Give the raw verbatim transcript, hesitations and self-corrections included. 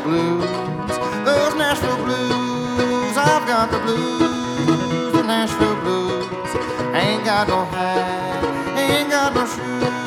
blues, those Nashville blues. I've got the blues, the Nashville blues. Ain't got no hat, ain't got no shoes.